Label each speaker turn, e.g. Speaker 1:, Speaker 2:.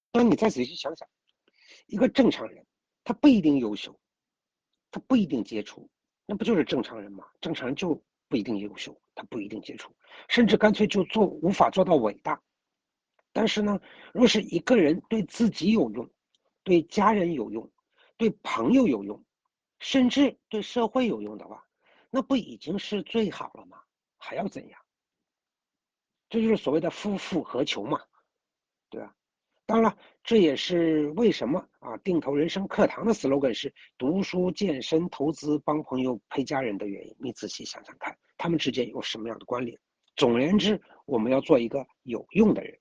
Speaker 1: 那你再仔细想想，一个正常人，他不一定优秀，他不一定杰出，那不就是正常人吗？正常人就不一定优秀，他不一定杰出，甚至干脆就无法做到伟大。但是呢，若是一个人对自己有用，对家人有用，对朋友有用，甚至对社会有用的话，那不已经是最好了吗？还要怎样？这就是所谓的夫复何求嘛，对吧？当然了，这也是为什么啊，定投人生课堂的 slogan 是读书、健身、投资、帮朋友、陪家人的原因。你仔细想想看，他们之间有什么样的关联？总而言之，我们要做一个有用的人。